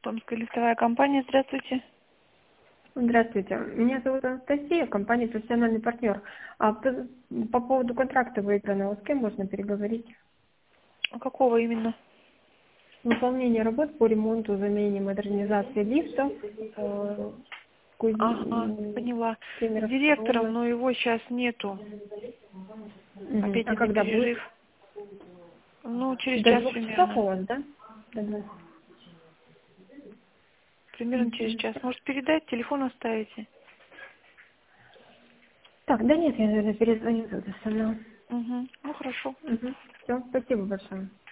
Томская лифтовая компания. Здравствуйте. Здравствуйте. Меня зовут Анастасия, компания «Профессиональный партнер». По поводу контракта выигранного, с кем можно переговорить? А какого именно? Выполнение работ по ремонту, замене, модернизации лифта, Ага, поняла. С Кемеровского директором, района. но его сейчас нету. А Обеденный когда будет? перерыв. Ну, через До час 2 часов у примерно. вас, да? До 2. Примерно через час. Может, передать, телефон оставите? Так, да нет, я, наверное, перезвоню, предоставляю. Угу. Ну, хорошо. Все, спасибо большое.